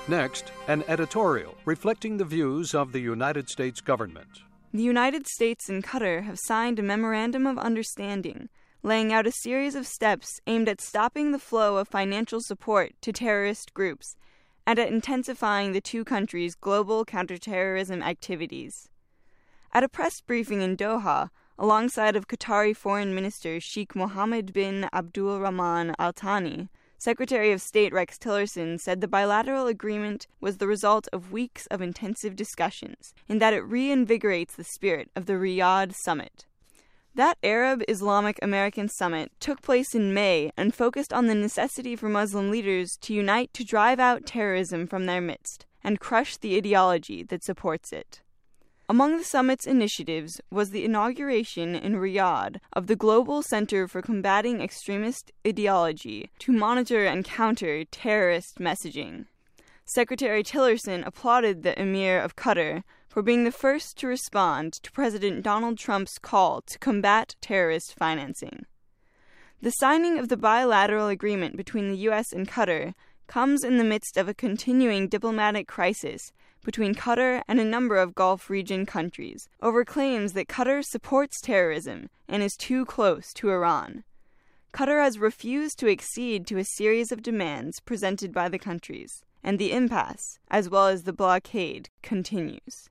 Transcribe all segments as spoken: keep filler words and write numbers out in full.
Next, an editorial reflecting the views of the United States government. The United States and Qatar have signed a memorandum of understanding, laying out a series of steps aimed at stopping the flow of financial support to terrorist groups and at intensifying the two countries' global counterterrorism activities. At a press briefing in Doha, alongside of Qatari Foreign Minister Sheikh Mohammed bin Abdul Rahman Al Thani, Secretary of State Rex Tillerson said the bilateral agreement was the result of weeks of intensive discussions, in that it reinvigorates the spirit of the Riyadh summit. That Arab Islamic American summit took place in May and focused on the necessity for Muslim leaders to unite to drive out terrorism from their midst and crush the ideology that supports it. Among the summit's initiatives was the inauguration in Riyadh of the Global Center for Combating Extremist Ideology to monitor and counter terrorist messaging. Secretary Tillerson applauded the Emir of Qatar for being the first to respond to President Donald Trump's call to combat terrorist financing. The signing of the bilateral agreement between the U S and Qatar comes in the midst of a continuing diplomatic crisis between Qatar and a number of Gulf region countries over claims that Qatar supports terrorism and is too close to Iran. Qatar has refused to accede to a series of demands presented by the countries, and the impasse, as well as the blockade, continues.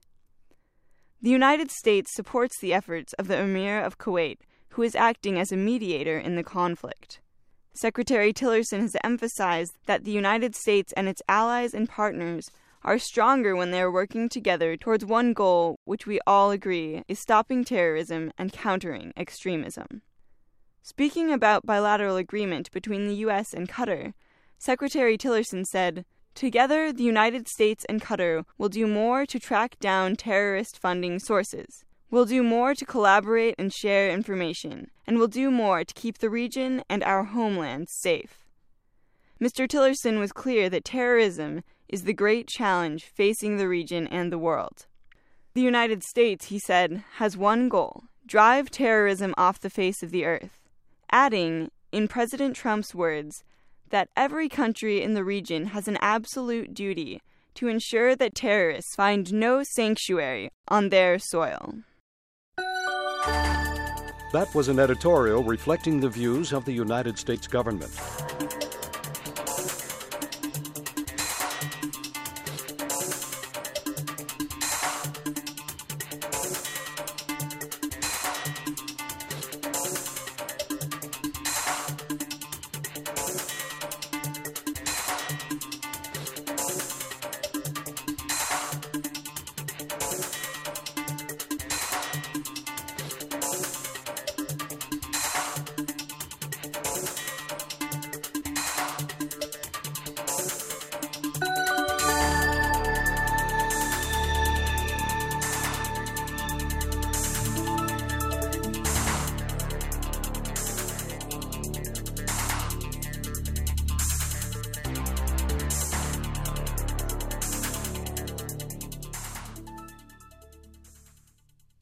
The United States supports the efforts of the Emir of Kuwait, who is acting as a mediator in the conflict. Secretary Tillerson has emphasized that the United States and its allies and partners are stronger when they are working together towards one goal which we all agree is stopping terrorism and countering extremism. Speaking about bilateral agreement between the U S and Qatar, Secretary Tillerson said, "Together, the United States and Qatar will do more to track down terrorist funding sources, will do more to collaborate and share information, and will do more to keep the region and our homeland safe." Mister Tillerson was clear that terrorism is the great challenge facing the region and the world. The United States, he said, has one goal: drive terrorism off the face of the earth, adding, in President Trump's words, that every country in the region has an absolute duty to ensure that terrorists find no sanctuary on their soil. That was an editorial reflecting the views of the United States government.